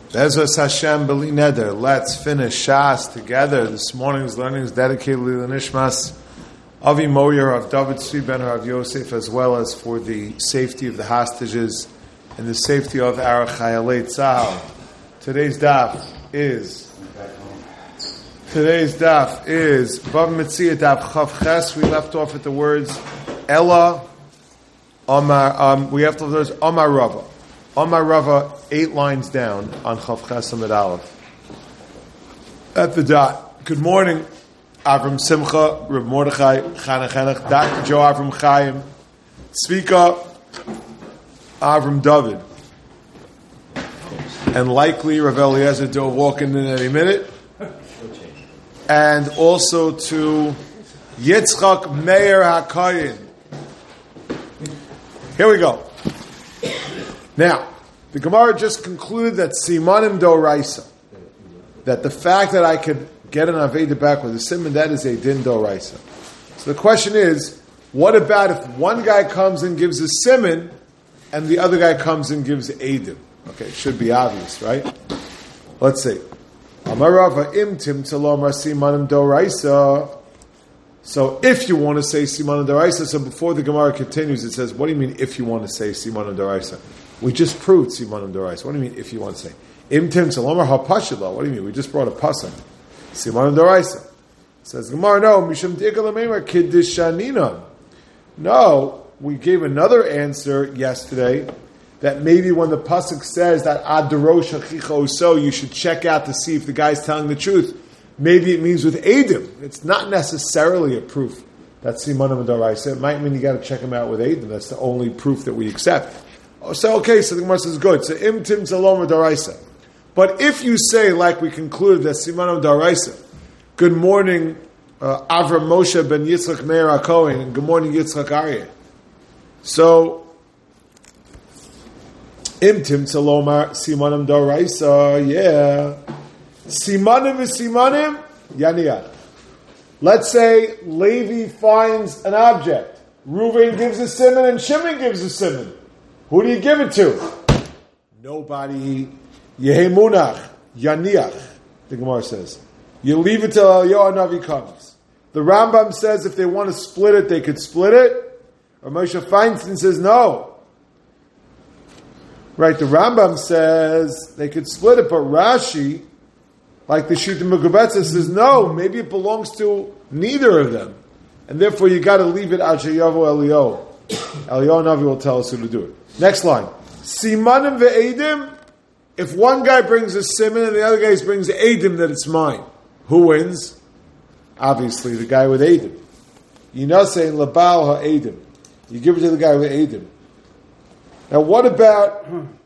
Bezos Hashem B'li Neder. Let's finish Shas together. This morning's learning is dedicated to Nishmas Avi Moyer of David Tzvi Ben Rav Yosef, as well as for the safety of the hostages and the safety of our Chayalei Tzahal. Today's daf is Bav Metzia Daf Chav Ches. We left off at the words Ella Omar. We have to the words Omar Rava. Omar Rava, 8 lines down on Chav Ches Amid Aleph. At the dot. Good morning, Avram Simcha, Reb Mordechai, Chana Chenach, Dr. Joe Avram Chaim, Tzvika, Avram David, and likely Rav Eliezer Dov walking in any minute, and also to Yitzchak Meir HaKayin. Here we go. Now, the Gemara just concluded that Simanim Doraisa, that the fact that I could get an Aveda back with a Siman, that is a Din Doraisa. So the question is, what about if one guy comes and gives a Siman, and the other guy comes and gives Eidim? Okay, it should be obvious, right? Let's see. Amar Rava imtim talomar Simanim Doraisa. So if you want to say Simanim Doraisa, so before the Gemara continues, it says, what do you mean if you want to say Simanim Doraisa? We just proved Simanim Doraisa. What do you mean if you want to say? Imtim Salomar HaPashila. What do you mean? We just brought a pasuk. Simanim Doraisa. Says Gemara, no, Misham Dikalamemer Kiddishanina. No, we gave another answer yesterday that maybe when the pasuk says that Adarosh Hachicha so you should check out to see if the guy's telling the truth. Maybe it means with Eidim. It's not necessarily a proof that Simanim Doraisa. It might mean you got to check him out with Eidim. That's the only proof that we accept. So okay, so the Gemara says good. So imtim zalom daraisa. But if you say, like we concluded, that Simanim daraisa, good morning, Avram Moshe ben Yitzchak Meir HaKohen, and good morning, Yitzchak Aryeh. So imtim zalom Simanim daraisa, yeah. Simanim is Simanim, yaniyah. Let's say Levi finds an object. Reuven gives a siman and Shimon gives a siman. Who do you give it to? Nobody. Yehemunach, Yaniach, the Gemara says. You leave it till Eliyahu Navi comes. The Rambam says if they want to split it, they could split it. Or Moshe Feinstein says no. Right, the Rambam says they could split it, but Rashi, like the Shita Megubetza, says no, maybe it belongs to neither of them. And therefore you got to leave it Ad Sheyavo Eliyahu. Eliyahu Navi will tell us who to do it. Next line. Simanim ve'edim. If one guy brings a siman and the other guy brings edim, that it's mine. Who wins? Obviously, the guy with edim. You're not saying labal ha'edim. You give it to the guy with edim. Now, what about?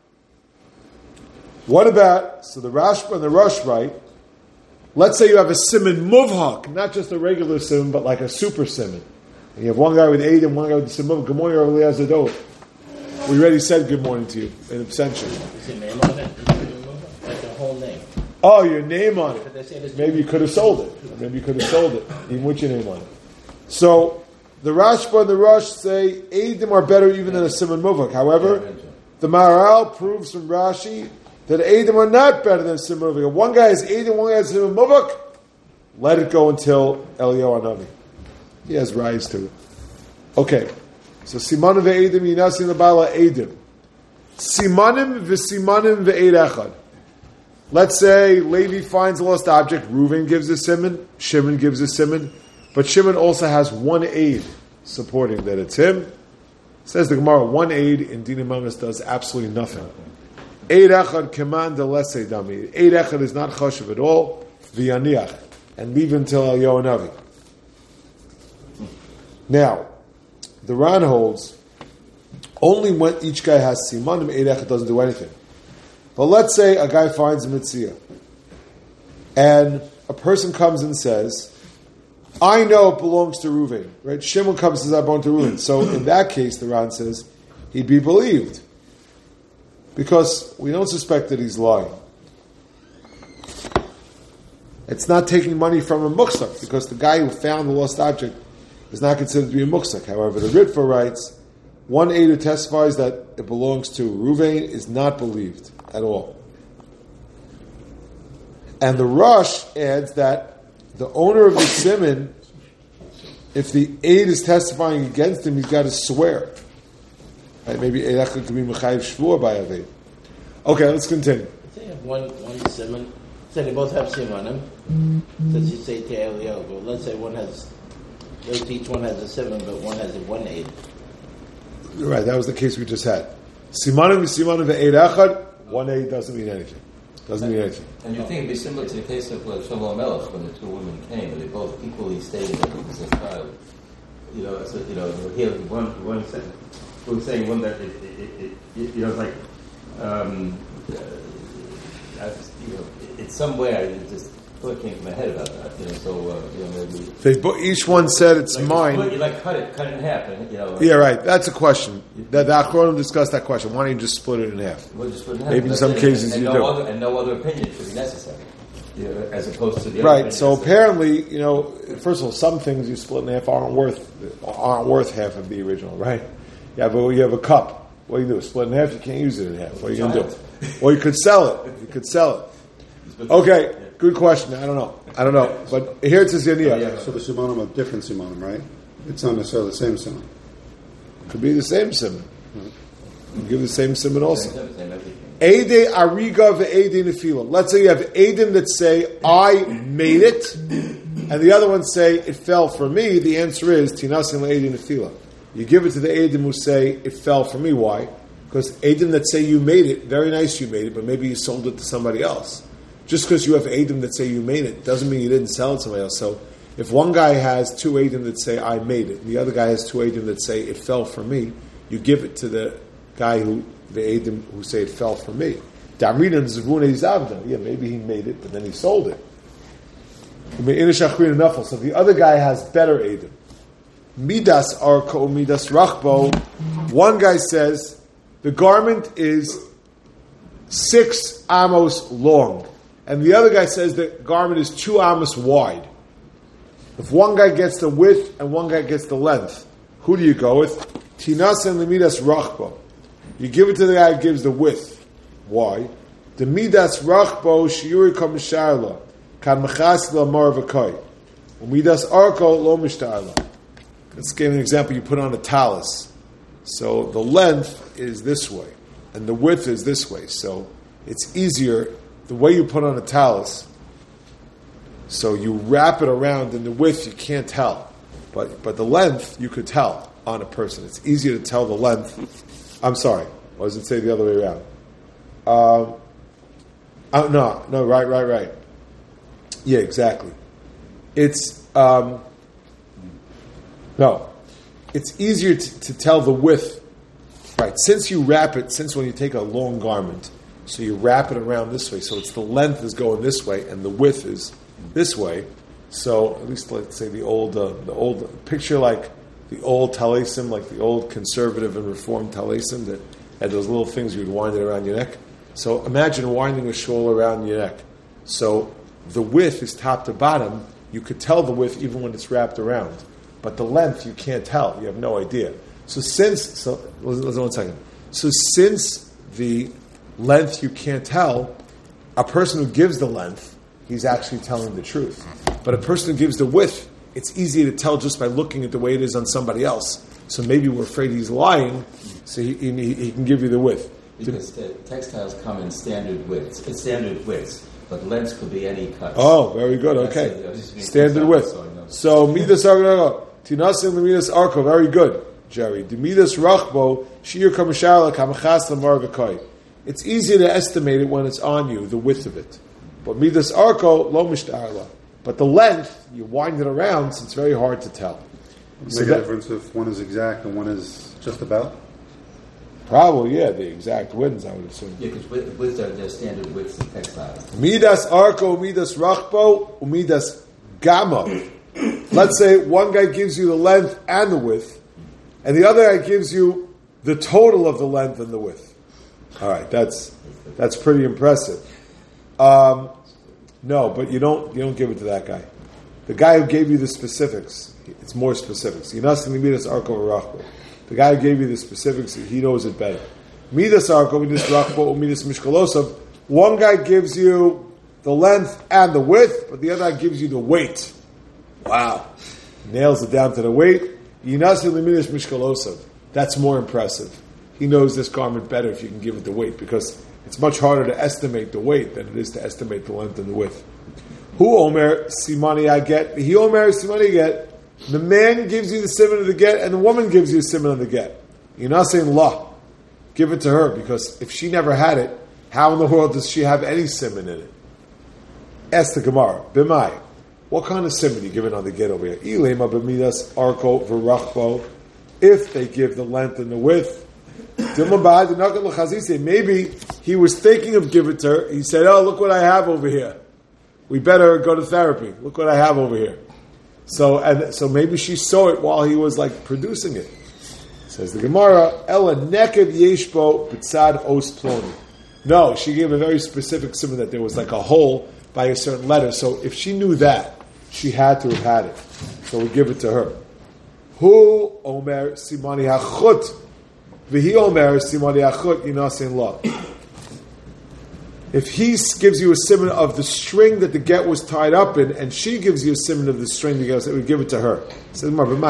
So the Rashba and the Rosh write. Let's say you have a siman muvhak, not just a regular siman, but like a super siman. And you have one guy with edim, one guy with the siman. Good morning, Rav Eliezer Dov. We already said good morning to you in absentia. Is your name on it? Like the whole name? Oh, your name on it. Maybe you could have sold it. Maybe you could have sold it, even with your name on it. So, the Rashba and the Rosh say, Eidim are better even than a Siman Muvak. However, the Maharal proves from Rashi that Eidim are not better than a Siman Muvak. If one guy is Eidim, one guy is Siman Muvak, let it go until Eliyahu Hanavi. He has rise to it. Okay. So simanim ve'edim yinasin l'bala edim. Simanim v'simanim ve'ed echad. Let's say Levi finds a lost object. Reuven gives a siman. Shimon gives a siman. But Shimon also has one aid supporting that it's him. Says the Gemara, one aid in Dinah Mamas does absolutely nothing. Eid echad keman de lese dami. Eid echad is not chashuv at all. V'yaniach. And leave until Eliyahu Navi. Now, the Ran holds only when each guy has simanim, eid echad doesn't do anything. But let's say a guy finds a mitzvah, and a person comes and says, I know it belongs to Reuven. Right? Shimon comes and says, I belong to Reuven. So in that case, the Ran says, he'd be believed. Because we don't suspect that he's lying. It's not taking money from a muksak, because the guy who found the lost object is not considered to be a muksak. However, the Ritva writes, one aid who testifies that it belongs to Reuven is not believed at all. And the Rosh adds that the owner of the siman, if the aid is testifying against him, he's got to swear. Right? Maybe Eidach could be Mechayiv Shvur by Aved. Okay, let's continue. Say you have one simon. Say they both have simanim. Since you say to Eliyahu, but let's say each one has a simon, but one has one aid. Right, that was the case we just had. Simanim ve'eid echad, one aid doesn't mean anything. Doesn't mean anything. And you think it'd be similar to the case of Shlomo Melech when the two women came and they both equally stated that it was a child. Here one said, who was saying one that it's like it's somewhere it just thought came to my head about that. Maybe they each one said it's like mine. You cut it in half, and yeah, right. That's a question. The Achronim discussed that question. Why don't you just split it in half? Well, just split it in half. Maybe in some cases and you no do. And no other opinion should be necessary, as opposed to the other right. So apparently, first of all, some things you split in half aren't worth half of the original, right? You have a cup. What do you do? Split in half. You can't use it in half. What are you going to do? Or you could sell it. Okay, good question. I don't know. But here it says Yaniyah. So the simanim are different simanim, right? It's not necessarily the same siman. Could be the same simon. You give the same simon also. Eidei ariga ve'eidei nefilim. Let's say you have eidim that say, I made it, and the other ones say, it fell for me. The answer is, tinasim le'eidei nefilim. You give it to the eidim who say, it fell for me. Why? Because eidim that say you made it, very nice you made it, but maybe you sold it to somebody else. Just because you have eidim that say you made it, doesn't mean you didn't sell it to somebody else. So, if one guy has two eidim that say I made it, and the other guy has two eidim that say it fell for me, you give it to the guy the eidim who say it fell for me. Damrinan Zvune Zavda. Yeah, maybe he made it, but then he sold it. So the other guy has better eidim. Midas arko midas rachbo. One guy says the garment is 6 amos long, and the other guy says the garment is 2 amos wide. If one guy gets the width and one guy gets the length, who do you go with? Tinas and the midas rachbo. You give it to the guy who gives the width. Why? The midas rachbo shiuri kamsharla kan mechasla marvakai. Midas arko lo mishtarla. Let's give an example. You put on a talus. So the length is this way, and the width is this way. So it's easier, the way you put on a talus, so you wrap it around, and the width you can't tell. But the length you could tell on a person. It's easier to tell the length. I'm sorry. Or does it say the other way around? No, right. Yeah, exactly. It's, no. It's easier to tell the width. Right, since when you take a long garment, so you wrap it around this way, so it's the length is going this way, and the width is this way. So, at least let's say the old picture like the old talesim, like the old conservative and reformed talesim that had those little things you'd wind it around your neck. So imagine winding a shawl around your neck. So the width is top to bottom. You could tell the width even when it's wrapped around. But the length, you can't tell. You have no idea. Listen 1 second. So since the length you can't tell, a person who gives the length, he's actually telling the truth. But a person who gives the width, it's easy to tell just by looking at the way it is on somebody else. So maybe we're afraid he's lying, so he can give you the width. Because the textiles come in standard widths, but lengths could be any cut. Oh, very good. Okay, standard width. So midas arko, tinasim midas arko. Very good, Jerry. The midas rachbo shir kamashara kamachas lamarvakai. It's easy to estimate it when it's on you, the width of it. But midas arko lo mishtarla. But the length, you wind it around, so it's very hard to tell. Make a difference if one is exact and one is just about? Probably, yeah, the exact widths, I would assume. Yeah, because widths are their standard widths in textiles. Midas arko, midas rachbo, midas gamma. Let's say one guy gives you the length and the width, and the other guy gives you the total of the length and the width. All right, that's pretty impressive. No, but you don't give it to that guy. The guy who gave you the specifics, it's more specifics. Yinas midas arko v'rachbo. The guy who gave you the specifics, he knows it better. Midas arko, midas rachbo, midas mishkalosav. One guy gives you the length and the width, but the other gives you the weight. Wow. Nails it down to the weight. Yinasi liminish mishkalosav. That's more impressive. He knows this garment better if you can give it the weight, because it's much harder to estimate the weight than it is to estimate the length and the width. Hu omer simani I get. He omer simani get. The man gives you the siman of the get, and the woman gives you the siman of the get. You're not saying la. Give it to her, because if she never had it, how in the world does she have any siman in it? Ask the Gemara. B'mai. What kind of siman you give it on the get over here? Ilema b'midas arko v'rachbo. If they give the length and the width, maybe he was thinking of giving it to her. He said, "Oh, look what I have over here. We better go to therapy. Look what I have over here." So maybe she saw it while he was like producing it. Says the Gemara, "Ela neked yeshbo b'tzad os ploni." No, she gave a very specific siman that there was like a hole by a certain letter. So if she knew that, she had to have had it. So we give it to her. Hu omer simani hachut, v'hi omer simani hachut yinasin la. If he gives you a siman of the string that the get was tied up in, and she gives you a siman of the string that we give it to her. Says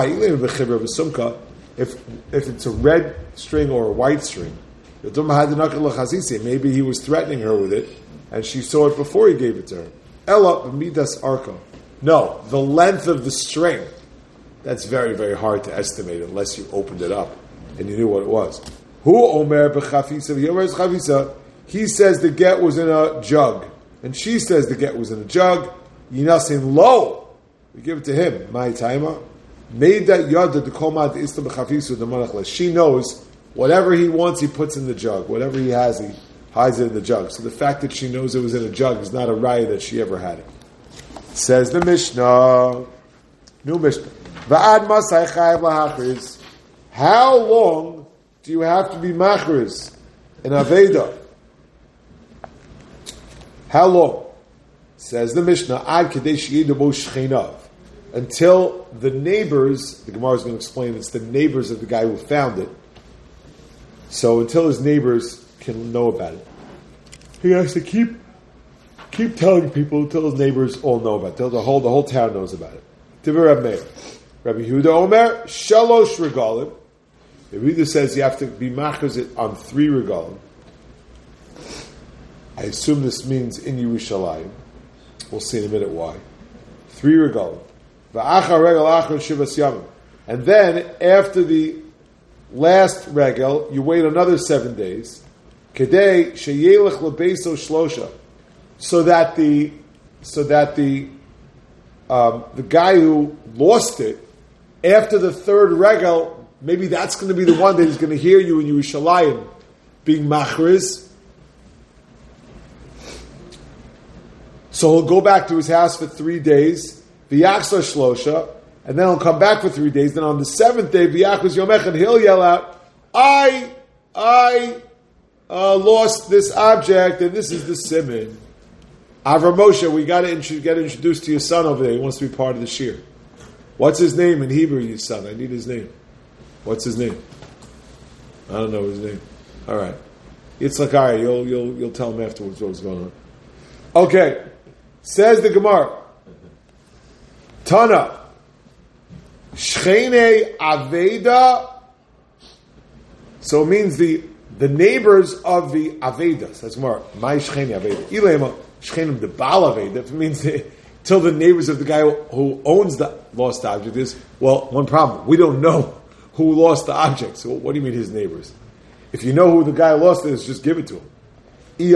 if it's a red string or a white string, maybe he was threatening her with it, and she saw it before he gave it to her. Ella midas arko. No, the length of the string. That's very, very hard to estimate unless you opened it up and you knew what it was. Hu omer b'chafisa. He says the get was in a jug, and she says the get was in a jug. Yinasin lo. We give it to him. My timer. Made that yada the komad ista b'chafisu the monachle. She knows whatever he wants, he puts in the jug. Whatever he has, he hides it in the jug. So the fact that she knows it was in a jug is not a raya that she ever had it. Says the Mishnah. New Mishnah. Va'ad masay chayav lahachriz. How long do you have to be machriz in Aveda? How long? Says the Mishnah. Ad kadesh yidabo shcheinav. Until the neighbors, the Gemara is going to explain, it's the neighbors of the guy who found it. So until his neighbors can know about it, he has to keep telling people until his neighbors all know about it, until the whole town knows about it. Tivur Reb Meir. Rabbi Yehuda Omer, Shalosh Regalim. Rabbi Yehuda says you have to be machazit on 3 regalim. I assume this means in Yerushalayim. We'll see in a minute why. 3 regalim. And then, after the last regel, you wait another 7 days. Kedei sheyelech lebeso shlosha, so that the guy who lost it after the 3rd regel, maybe that's going to be the one that is going to hear you in Yerushalayim being machriz. So he'll go back to his house for 3 days. V'yachsa shlosha, and then he'll come back for 3 days. Then on the 7th day, v'yachus yomech, and he'll yell out, I lost this object, and this is the siman. Avram Moshe, we got to get introduced to your son over there. He wants to be part of the shir. What's his name in Hebrew, your son? I need his name. What's his name? I don't know his name. All right. Yitzchak, all right, you'll tell him afterwards what's going on. Okay. Says the Gemara. Tana. Shchene Aveda. So it means the neighbors of the Avedas. That's more. My Shchene Aveda. Ilema Shchenim the Baal Aveda. It means till the neighbors of the guy who owns the lost object is, well, one problem. We don't know who lost the object. So what do you mean his neighbors? If you know who the guy lost it is, just give it to him. If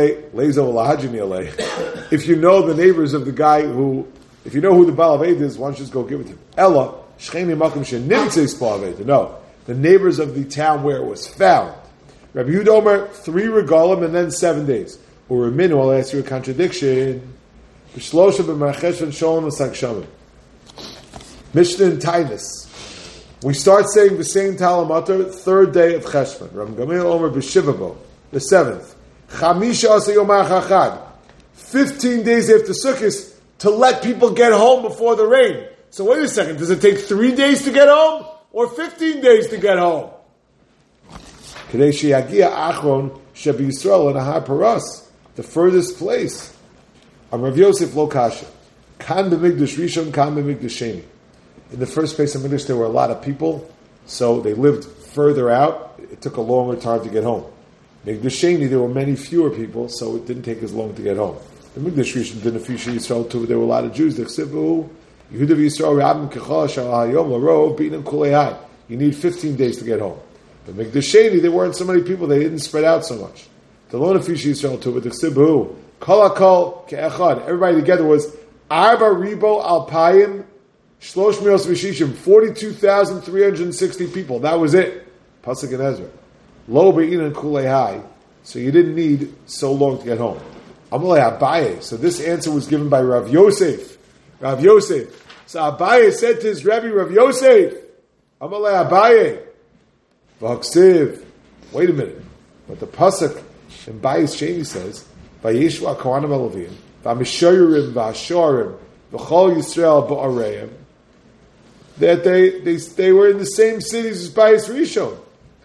you know the neighbors of the guy if you know who the Baal Aveda is, why don't you just go give it to him? Ella, Shcheni Makom Shenimtzes Baal Aveda. No, the neighbors of the town where it was found. Rabbi Yehuda Omer, 3 regalim and then 7 days. Or Minu, I'll ask you a contradiction. Mishnah in Tainus. We start saying the same Talamater, 3rd day of Cheshvan. Rabbi Gamliel Omer b'Shivabo, the 7th. Chamisha asa yomar chachad. 15 days after Sukkot to let people get home before the rain. So wait a second, does it take 3 days to get home or 15 days to get home? Kedei sheyagia achron shebi Yisrael and Ahar Paras, the furthest place. Rav Yosef lo kasha. Kan b'migdash rishon, kan b'migdash sheni. In the first place of Mikdash, there were a lot of people, so they lived further out. It took a longer time to get home. Mikdash sheni, there were many fewer people, so it didn't take as long to get home. The Mikdash rishon didn't feature Yisrael too. There were a lot of Jews. Yehuda v'Yisrael rabim kecha shal hayom larov b'inam kulei. You need 15 days to get home. But Mikdash sheni, there weren't so many people. They didn't spread out so much. The lo nefisha Yisrael too, but the chsibu kol hakol ke'echad. Everybody together was arba ribo alpayim shlosh mios v'shishim. 42,360 people. That was it. Pasuk in Ezra. Lo be'inan kulei hai. So you didn't need so long to get home. Amalei Abaye. So this answer was given by Rav Yosef. Rav Yosef. So Abaye said to his Rebbe, Rav Yosef, Amalei Abaye. V'haksiv. Wait a minute. But the pasuk in Bayis Sheni says, Vayishwa Kohanim Elovim, V'amishoyurim V'ashorim, V'chol Yisrael Ba'areim, that they were in the same cities as Bayis Rishon.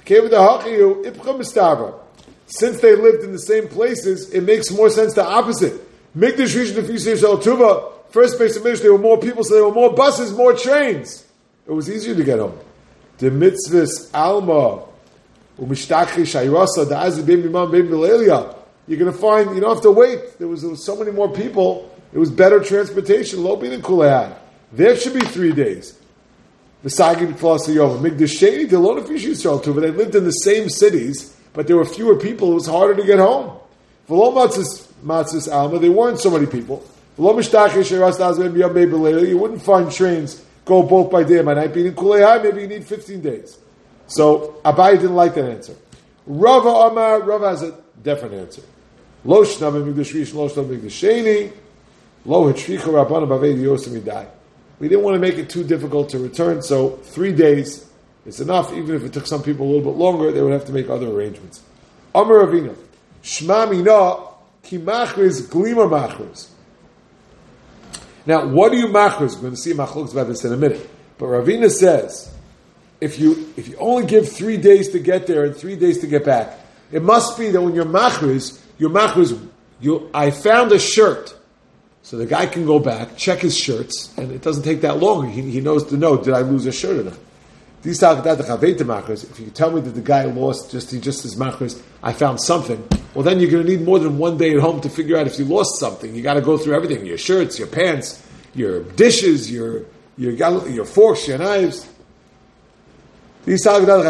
Since they lived in the same places, it makes more sense the opposite. Mikdash Rishon Yisrael Tuva, first base of Mikdash, there were more people, so there were more buses, more trains. It was easier to get home. The mitzvahs alma umishtachri shayrasa da'azi bein b'imam bein b'leilia. You're going to find you don't have to wait. There was so many more people. It was better transportation. Lo bin and kulei. There should be 3 days. V'sagi b'tlas yom Mikdash sheni delon afish Yisrael too. But they lived in the same cities, but there were fewer people. It was harder to get home. V'lo matzis alma. There weren't so many people. V'lo mishtachri shayrasa da'azi bein b'imam bein b'leilia. You wouldn't find trains go both by day and by night. Being in kulei, maybe you need 15 days. So Abaye didn't like that answer. Rava Amar, Rava has a different answer. Lo shnam Mikdash Rishon, lo shnam Mikdash Sheni, lo hitzricha Rabbana b'avei yosim idai. We didn't want to make it too difficult to return, so 3 days is enough. Even if it took some people a little bit longer, they would have to make other arrangements. Amar Ravina, Shma mina ki machriz glima machriz. Now, what do you machriz? We're going to see machlokes about this in a minute. But Ravina says, if you only give 3 days to get there and 3 days to get back, it must be that when you're machriz, I found a shirt. So the guy can go back, check his shirts, and it doesn't take that long. He knows to know, did I lose a shirt or not? If you tell me that the guy lost he just his machriz, I found something, well then you're going to need more than 1 day at home to figure out if you lost something. You got to go through everything, your shirts, your pants, your dishes, your forks, your knives. You should give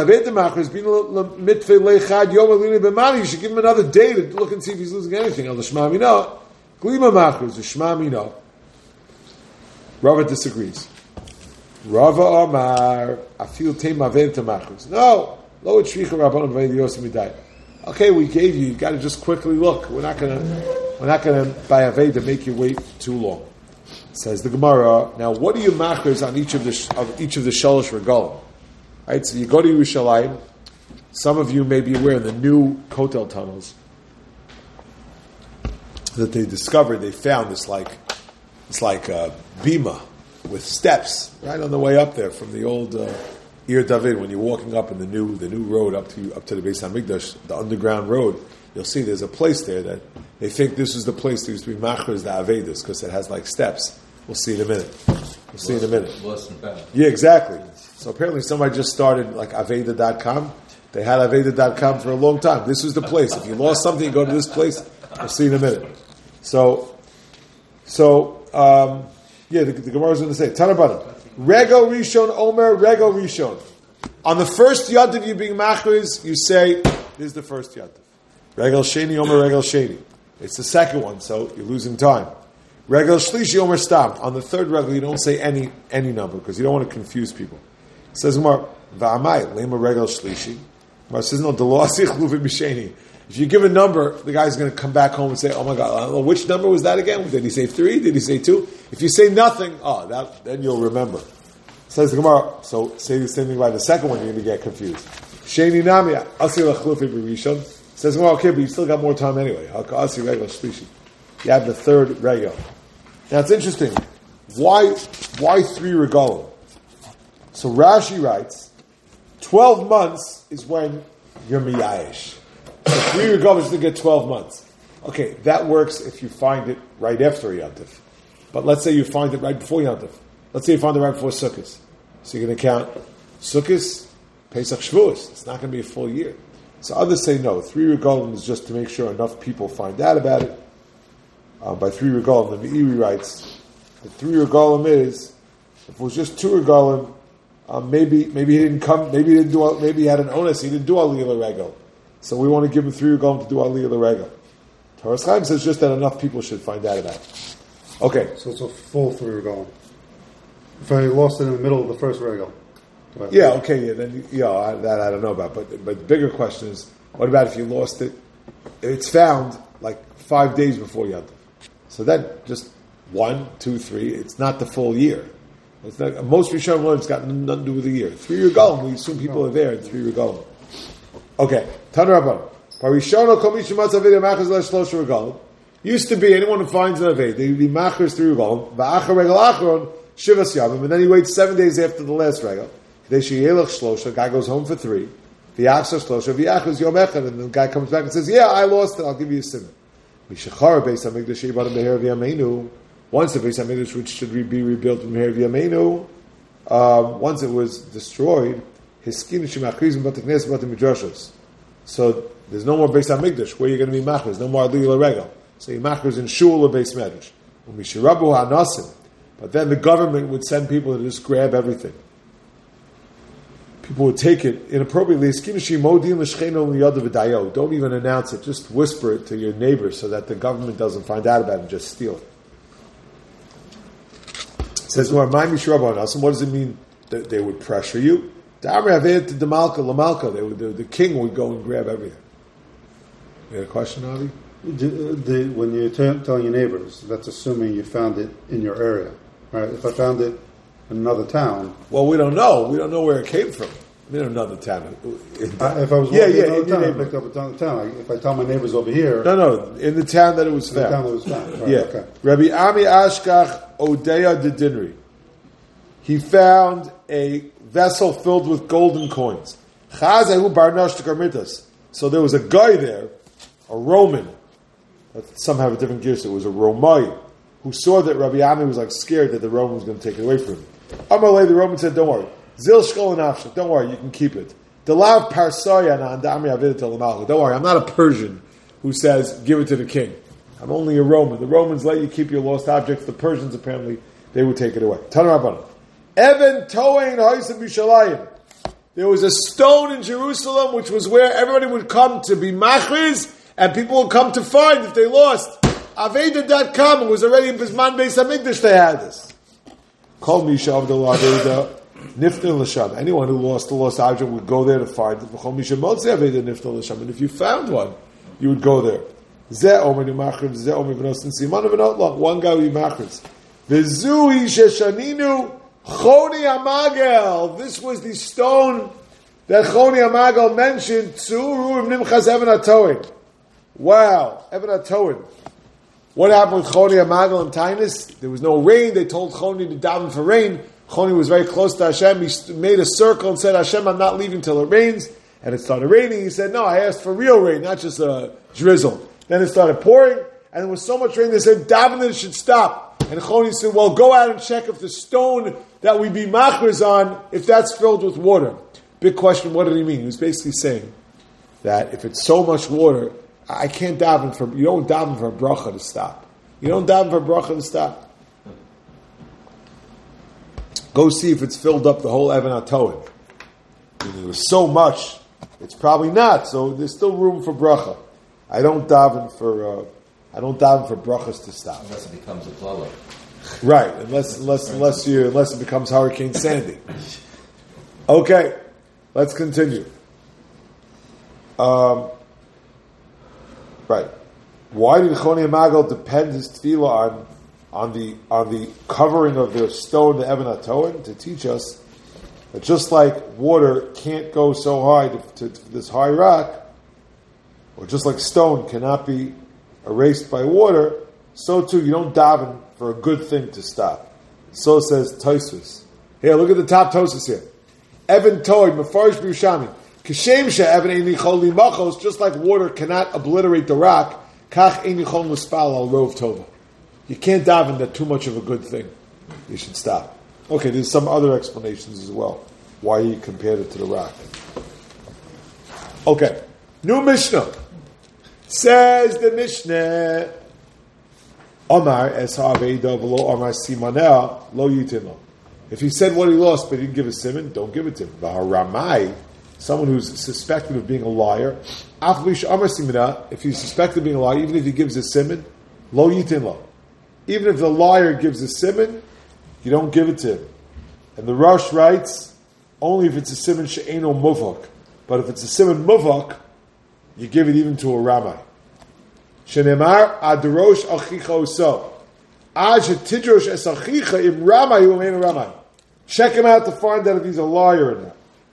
him another day to look and see if he's losing anything. Rava disagrees. Rava Amar, afil teim aved tamachus. No, lo etzricha rabbanon b'aved yosim midai. Okay, we gave you. You got to just quickly look. We're not gonna by aved to make you wait too long. Says the Gemara. Now, what do you machers on each of the shalosh regalim? Right. So you go to Yerushalayim. Some of you may be aware of the new Kotel tunnels that they discovered. They found this like bima with steps right on the way up there from the old Ir David. When you're walking up in the new road up to the Beis Hamikdash, the underground road, you'll see there's a place there that they think this is the place that used to be machers the Avedis because it has like steps. We'll see in a minute. Lost and found. Yeah, exactly. So apparently somebody just started like Aveda.com. They had Aveda.com for a long time. This was the place. If you lost something, you go to this place. We'll see in a minute. The Gemara is going to say, Tanabana, Rego Rishon Omer, Rego Rishon. On the first Yadav you being machriz, you say, this is the first Yadav. Regel Sheni Omer, Regel Sheni. It's the second one, so you're losing time. Regel Shlishi Omer Stam. On the third regel, you don't say any number, because you don't want to confuse people. It says, Va'amai, Lema Regel Shlishi. It says, no, Delosich Luvim B'Sheni. If you give a number, the guy's going to come back home and say, oh my God, which number was that again? Did he say 3? Did he say 2? If you say nothing, then you'll remember. Says the Gemara, so say the same thing by the second one, you're going to get confused. Sheni Namia, Asi Lachlufi B'Rishon. Says, well, okay, but you still got more time anyway. Asi Regel Shlishi. You have the third regel. Now it's interesting. Why 3 regalim? So Rashi writes, 12 months is when you're miyayish. So 3 regalim is to get 12 months. Okay, that works if you find it right after Yantif. But let's say you find it right before Yantif. Let's say you find it right before Sukkot. So you're going to count Sukkot, Pesach, Shavuos. It's not going to be a full year. So others say no. 3 regalim is just to make sure enough people find out about it. By 3 regalim, the Meiri writes, the 3 regalim is, if it was just 2 regalim, maybe he didn't come, maybe he had an onus, he didn't do Aliyah L'Regel. So we want to give him 3 regalim to do Aliyah L'Regel. Toras Chaim says just that enough people should find out about it. Okay. So it's a full 3 regalim. If I lost it in the middle of the first regal. Yeah, okay, yeah, then that I don't know about. But the bigger question is, what about if you lost it? It's found like 5 days before Yantif. So then just 1, 2, 3. It's not the full year. It's not, most Rishonim learn it's got nothing to do with the year. 3 regalim. We assume people are there in 3 regalim. Okay, Tanu Rabban. Parishono kol mishumatz aved machas le'shlosh regalim. Used to be anyone who finds an aved, they would be machas 3 regalim. Va'achar regal achron shivas yamim, and then he waits 7 days after the last regal. The guy goes home for 3. The Achsar Shlosha, the Achas Yom Echad, and the guy comes back and says, yeah, I lost it, I'll give you a simon. Mishachar Beis HaMikdash Yibad Meher V'Yameinu. Once the Beis HaMikdash, which should be rebuilt with Meher V'Yameinu, once it was destroyed, his skin is Shemachrizim Bat HaKnes Bat HaMidrashos. So there's no more Beis HaMikdash, where you're going to be Machriz, no more Aliyah L'Regel. So you're Machriz in Shul or Beis Medrash. Mishirabu HaNasim. But then the government would send people to just grab everything. People would take it inappropriately. Don't even announce it. Just whisper it to your neighbors so that the government doesn't find out about it and just steal it. It says, what does it mean that they would pressure you? The king would go and grab everything. You had a question, Avi? When you're telling your neighbors, that's assuming you found it in your area. Right? If I found it in another town. Well, we don't know. We don't know where it came from. I mean, another town. If I was walking in another town, I picked up another town. If I tell my neighbors over here. No, in the town that it was found. The town that was found. Right, yeah. Okay. Rabbi Ami Ashkach Odeya de Dinri. He found a vessel filled with golden coins. Chazahu Barnash to Karmitas. So there was a guy there, a Roman. Some have a different gear, so it was a Romai, who saw that Rabbi Ami was like scared that the Roman was going to take it away from him. Amalei, the Roman said, don't worry. Zil shkol and don't worry, you can keep it. Delav parsaya na andami avidat l'malcha. Don't worry, I'm not a Persian who says, give it to the king. I'm only a Roman. The Romans let you keep your lost objects. The Persians, apparently, they would take it away. Tanu Rabbanan. Even toein ha'isam Yushalayim. There was a stone in Jerusalem, which was where everybody would come to be machriz, and people would come to find if they lost. Aveda.com, it was already in Bisman Beis HaMikdash, they had this. Call Misha Avdullah Aveda. Nifter L'Sham. Anyone who lost the lost object would go there to find it. And if you found one, you would go there. One guy would be machritz. This was the stone that Choni Amagel mentioned. Wow, Even HaToin. What happened with Choni Amagel and Tainus? There was no rain. They told Choni to daven for rain. Choni was very close to Hashem. He made a circle and said, Hashem, I'm not leaving till it rains. And it started raining. He said, no, I asked for real rain, not just a drizzle. Then it started pouring, and there was so much rain, they said, davening should stop. And Choni said, well, go out and check if the stone that we be machriz on, if that's filled with water. Big question, what did he mean? He was basically saying that if it's so much water, I can't daven for, you don't daven for a bracha to stop. You don't daven for a bracha to stop. Go see if it's filled up the whole Even HaToin. There was so much, it's probably not. So there's still room for bracha. I don't daven for brachas to stop. Unless it becomes a blowout. Right, unless it becomes Hurricane Sandy. Okay, let's continue. Right, why did Choni Amagel depend his tefillah on the covering of the stone, the Even HaToin, to teach us that just like water can't go so high to this high rock, or just like stone cannot be erased by water, so too you don't daven for a good thing to stop. So says Tosfos. Here, look at the top Tosfos here. Even Toid, Mefarish B'Yushami. Kishem she'even ein lichol limachos, just like water cannot obliterate the rock, Kach ein yichol muspal al rov tova. You can't daven that too much of a good thing. You should stop. Okay, there's some other explanations as well why he compared it to the rock. Okay, new Mishnah. Says the Mishnah, Omar es ha'aveda v'lo Omar simaneh lo yitin lo. If he said what he lost but he didn't give a simon, don't give it to him. V'haramai, someone who's suspected of being a liar, af lish Omar simaneh, if he's suspected of being a liar, even if he gives a simon, lo yitin lo. Even if the liar gives a simon, you don't give it to him. And the Rosh writes, only if it's a simon she'eno muvak. But if it's a simon muvak, you give it even to a Ramai. Shenemar adrosh achicha oso. Ad shetidrosh es achicha im Ramai hu ein Ramai. Check him out to find out if he's a liar or not.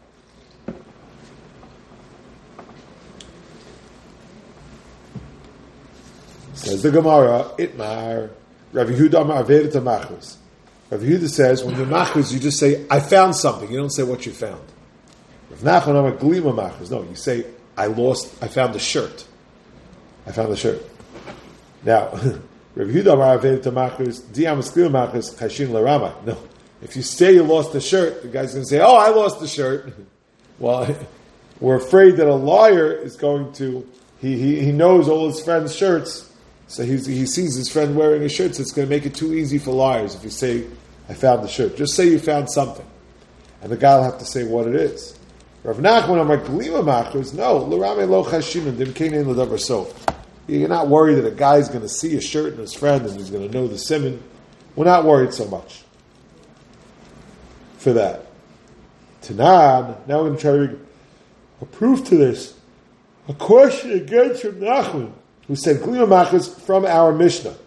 Says the Gemara, Itmar, Rav Yehuda Amar Aveda Machos. Rav Yehuda says, when you're machos, you just say, I found something. You don't say what you found. Rav Nachman Amar Glima Machos. No, you say, I found a shirt. I found a shirt. Now, Rav Yehuda Amar Aveda Machos, Diamas Glima Machos, Chashin L'Rama. No. If you say you lost the shirt, the guy's going to say, oh, I lost the shirt. Well, we're afraid that a liar is going to, he knows all his friends' shirts, so he sees his friend wearing a shirt, so it's going to make it too easy for liars if you say, I found the shirt. Just say you found something. And the guy will have to say what it is. Rav Nachman Amar Glima Machos, no, L'Rame Lo Chashinan, Dim Kein L'Davar So. You're not worried that a guy's going to see a shirt in his friend and he's going to know the simon. We're not worried so much for that. Tanan, now we're going to try to a proof to this. A question against Rav Nachman, who said Glima Machos from our Mishnah.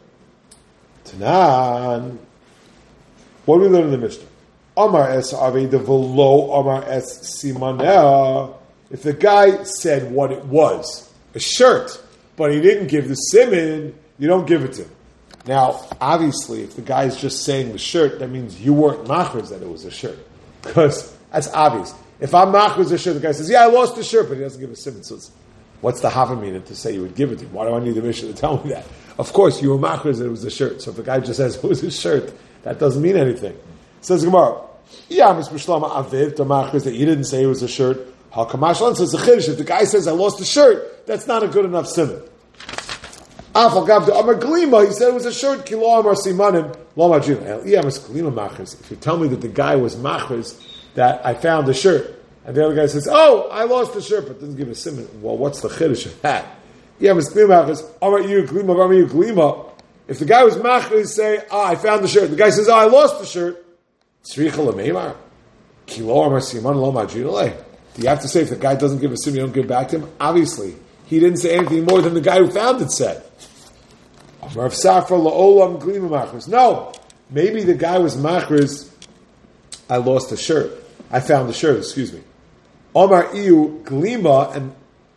Tanan, what do we learn in the Mishnah? Amar es aveda v'lo Amar es simaneh. If the guy said what it was, a shirt, but he didn't give the simon, you don't give it to him. Now, obviously, if the guy's just saying the shirt, that means you weren't machos that it was a shirt. Because that's obvious. If I'm machos a shirt, the guy says, yeah, I lost the shirt, but he doesn't give a simon. So what's the havamina to say you would give it to him? Why do I need the Mishnah to tell me that? Of course, you were machos that it was a shirt. So if the guy just says it was a shirt, that doesn't mean anything. Says Gemara, that you didn't say it was a shirt. Hakamash says the chiddush. If the guy says I lost the shirt, that's not a good enough simon. Amar Glima, he said it was a shirt. Kilo Amar Simanim Lo Majin. If you tell me that the guy was machris that I found the shirt, and the other guy says, "Oh, I lost the shirt," but doesn't give a simon. Well, what's the chiddush of that? If the guy was machris, say, I found the shirt. The guy says, I lost the shirt. Do you have to say if the guy doesn't give a simon, you don't give it back to him? Obviously, he didn't say anything more than the guy who found it said. No, maybe the guy was machris. I lost the shirt. I found the shirt. Excuse me. Omar Iu Glima, and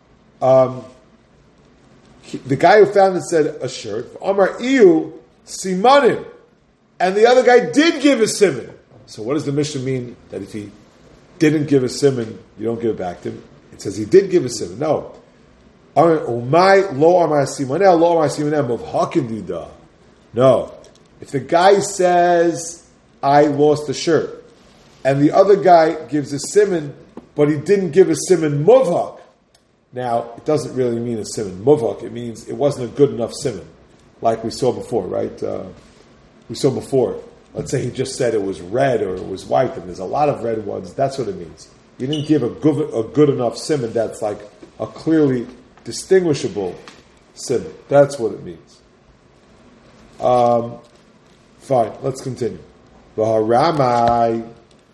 the guy who found it said a shirt. Omar Iu Simanim, and the other guy did give a simon. So what does the Mishnah mean that if he didn't give a simon, you don't give it back to him? It says he did give a simon. No. No. If the guy says, I lost the shirt, and the other guy gives a simon, but he didn't give a simon muvhak, now, it doesn't really mean a simon muvhak. It means it wasn't a good enough simon, like we saw before, right? We saw before. Let's say he just said it was red or it was white, and there's a lot of red ones. That's what it means. You didn't give a good enough simon that's like a clearly distinguishable simon. That's what it means. Fine, let's continue. V'haramai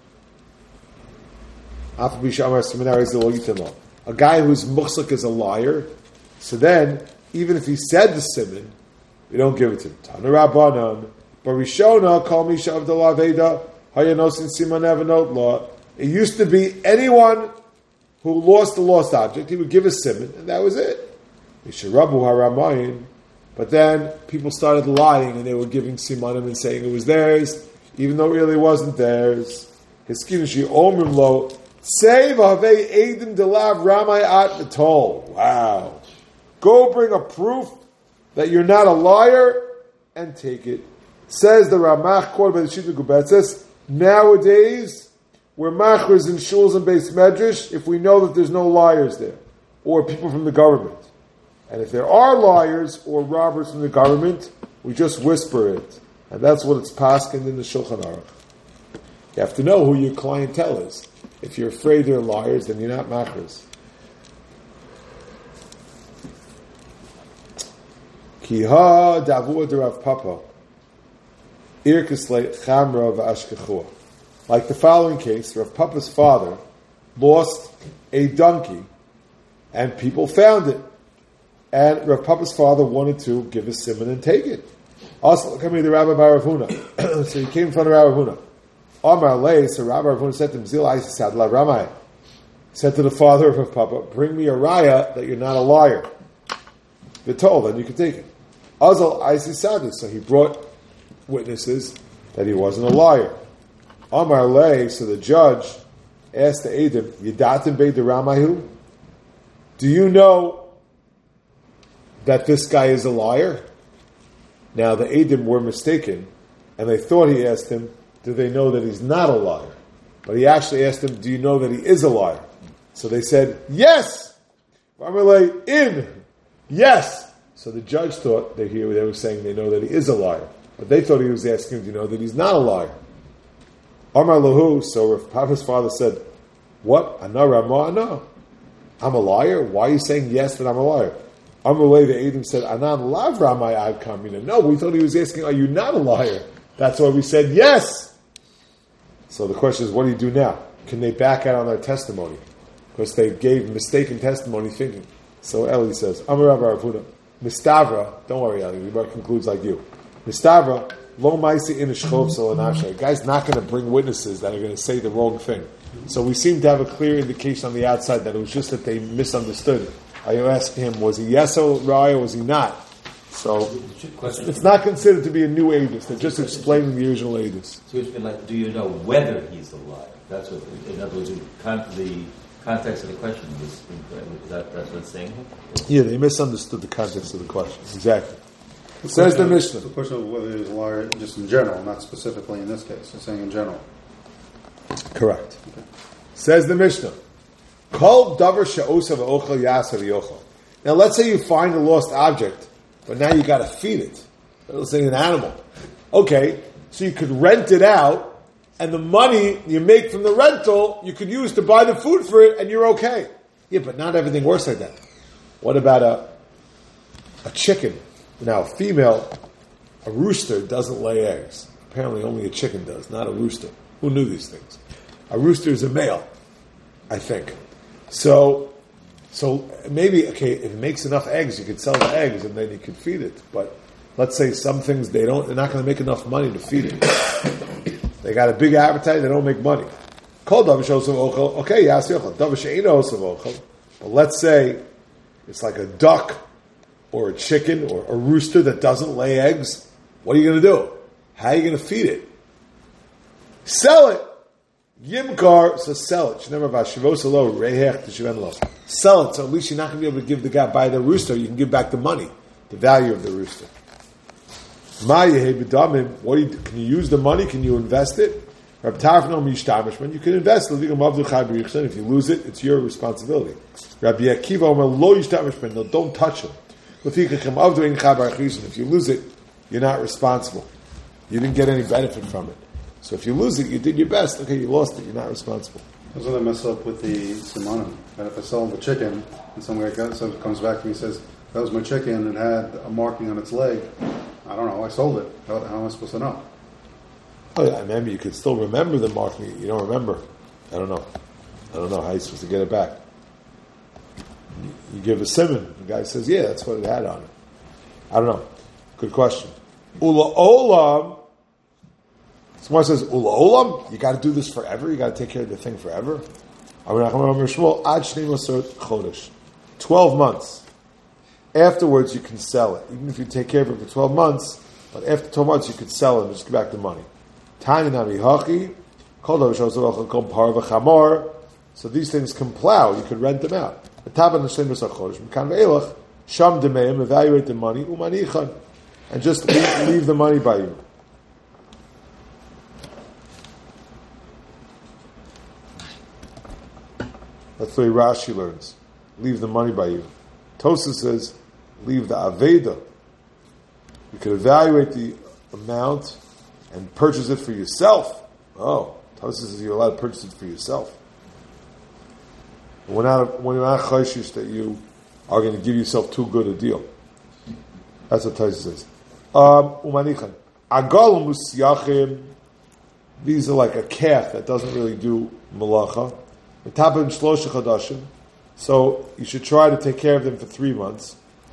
a guy who's muhsik is a liar, so then, even if he said the simon, we don't give it to him. Tana Rabbanan, Barishona, Kal Misha Avdallah Veda, Hayanosin Siman Avanot Law. It used to be anyone who lost the lost object, he would give a simon, and that was it. Misharabu Haramayin. But then people started lying, and they were giving simanim and saying it was theirs, even though it really wasn't theirs. Hiskinushi Omrim Lo. Wow. Go bring a proof that you're not a liar, and take it. Says the Ramach, quoted by the Shita Gubetzes, nowadays, we're machras in shuls and beis medrash if we know that there's no liars there, or people from the government. And if there are liars or robbers from the government, we just whisper it. And that's what it's paskined in the Shulchan Aruch. You have to know who your clientele is. If you're afraid they're liars, then you're not machras. Kiha davua de Rav Papa, irkislei chamra v'ashkechua. Like the following case, Rav Papa's father lost a donkey, and people found it. And Rav Papa's father wanted to give a simon and take it. Also, coming to the Rabbi Bar Rav Huna. So he came in front of Rabbi Rav Huna. Amar lei, so Rabbi Rav Huna said to him, Zil Isis Adla Ramai. Said to the father of Rav Papa, bring me a raya that you're not a liar. They're told, then you can take it. Azal Isis Sadis. So he brought witnesses that he wasn't a liar. Amar lei, so the judge asked the Eidim, Yedatim Beit the Ramahu? Do you know that this guy is a liar? Now the Eidim were mistaken, and they thought he asked him, do they know that he's not a liar? But he actually asked him, do you know that he is a liar? So they said, yes! Yes! So the judge thought they were saying they know that he is a liar. But they thought he was asking, do you know that he's not a liar? Amar lahu, so Rav Papa's father said, what? Ana Rama? No. I'm a liar? Why are you saying yes that I'm a liar? Amalei, the Eidim said, Anan lav Ramai ad kamina. No, we thought he was asking, are you not a liar? That's why we said yes. So the question is, what do you do now? Can they back out on their testimony? Because they gave mistaken testimony thinking. So Eli says, Amar Rav Huna, Mistavra, don't worry Eli, the Gemara concludes like you. Mistavra, lo maisi in a shchov salanavshay. The guy's not going to bring witnesses that are going to say the wrong thing. So we seem to have a clear indication on the outside that it was just that they misunderstood. Are you asking him, was he yes or right, or was he not? So it's not considered to be a new Aedis. They're just explaining the original Aedis. So it's been like, do you know whether he's a liar? That's what, in other words, the context of the question is that's what it's saying? Yeah, they misunderstood the context of the question. Exactly. Says the Mishnah. The question of whether he's a liar just in general, not specifically in this case. It's saying in general. Correct. Okay. Says the Mishnah. Kol davar she'osa v'ochel yasa v'yochel. Now let's say you find a lost object, but now you got to feed it. Let's say an animal. Okay, so you could rent it out, and the money you make from the rental you could use to buy the food for it, and you're okay. Yeah, but not everything works like that. What about a chicken? Now, a rooster doesn't lay eggs. Apparently only a chicken does, not a rooster. Who knew these things? A rooster is a male, I think. So maybe, okay, if it makes enough eggs, you could sell the eggs and then you could feed it. But let's say some things they're not going to make enough money to feed it. They got a big appetite, they don't make money. Okay, but let's say it's like a duck or a chicken or a rooster that doesn't lay eggs. What are you going to do? How are you going to feed it? Sell it. Yimkar, so sell it. Sell it, so at least you're not going to be able to give the guy by the rooster. You can give back the money, the value of the rooster. What do you do? Can you use the money? Can you invest it? You can invest it. If you lose it, it's your responsibility. No, don't touch it. If you lose it, you're not responsible. You didn't get any benefit from it. So if you lose it, you did your best. Okay, you lost it. You're not responsible. That's what I mess up with the simanim. And if I sell the chicken, and someone comes back to me and says, that was my chicken and it had a marking on its leg, I don't know, I sold it. How am I supposed to know? Oh yeah, maybe you could still remember the marking. You don't remember. I don't know how you're supposed to get it back. You give a simon. The guy says, yeah, that's what it had on it. I don't know. Good question. Ula olam. Someone says, Ula olam, you got to do this forever? You got to take care of the thing forever? 12 months. Afterwards, you can sell it. Even if you take care of it for 12 months, but after 12 months, you could sell it and just give back the money. So these things can plow. You could rent them out. Sham demeim, evaluate the money, umanichan, and just leave the money by you. That's the way Rashi learns. Leave the money by you. Tosa says, leave the Aveda. You can evaluate the amount and purchase it for yourself. Oh, Tosa says you're allowed to purchase it for yourself. When you're not chayshish that you are going to give yourself too good a deal. That's what Tosa says. Umanichan. Agal musyachim. These are like a calf that doesn't really do malacha. So you should try to take care of them for 3 months.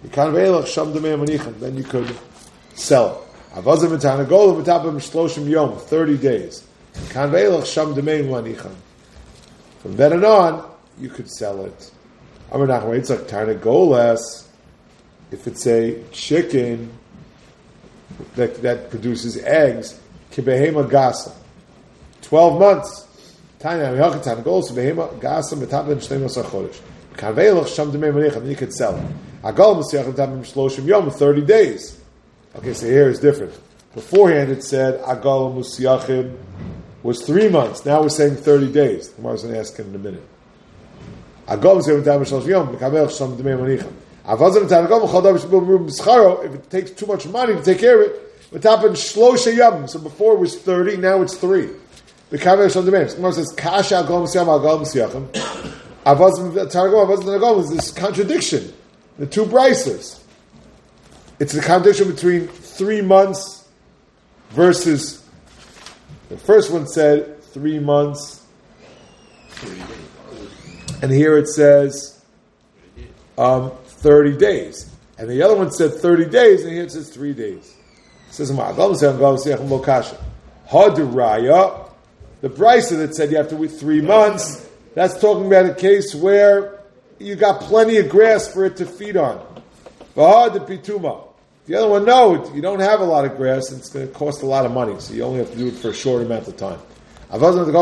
Then you could sell it. 30 days. From then on, you could sell it. It's like tarnagolas. If it's a chicken that produces eggs, 12 months. Then you could sell it. 30 days. Okay, so here is different. Beforehand it said Agal Musyachim was 3 months. Now we're saying 30 days. The Gemara is going to ask in a minute. If it takes too much money to take care of it, so before it was 30, now it's 3. The Gemara says, Kasha Agal Musyachim. Is this contradiction. The two brises. It's the contradiction between 3 months versus the first one said 3 months, and here it says 30 days, and the other one said 30 days, and here it says 3 days. It says Hadaraya, the brisa that said you have to wait 3 months. That's talking about a case where you got plenty of grass for it to feed on. The pituma. The other one, no, you don't have a lot of grass, and it's going to cost a lot of money, so you only have to do it for a short amount of time. If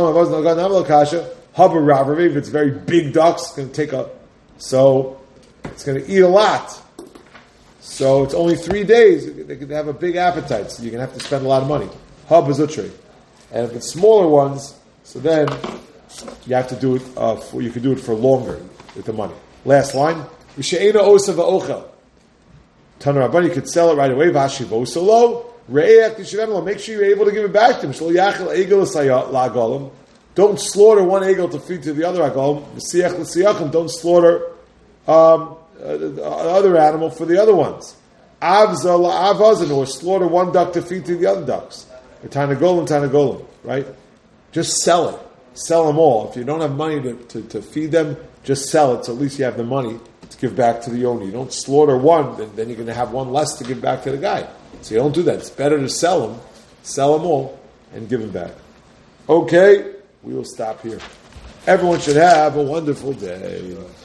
it's very big ducks, it's going to take so it's going to eat a lot. So it's only 3 days. They could have a big appetite, so you're going to have to spend a lot of money. And if it's smaller ones, so then you have to do it. You can do it for longer with the money. Last line: V'she'ena osa va'ochel. Taner Rabban, you could sell it right away. V'ashivosalo re'each tishavemelo. Make sure you're able to give it back to him. Shlo yachel egel la'agalim. Don't slaughter one egel to feed to the other agalim. V'siach l'siyachim. Don't slaughter the other animal for the other ones. Avza la'avazin, or slaughter one duck to feed to the other ducks. Tanagolim, right? Just sell it. Sell them all. If you don't have money to feed them, just sell it, so at least you have the money to give back to the owner. You don't slaughter one, then you're going to have one less to give back to the guy. So you don't do that. It's better to sell them all, and give them back. Okay, we will stop here. Everyone should have a wonderful day.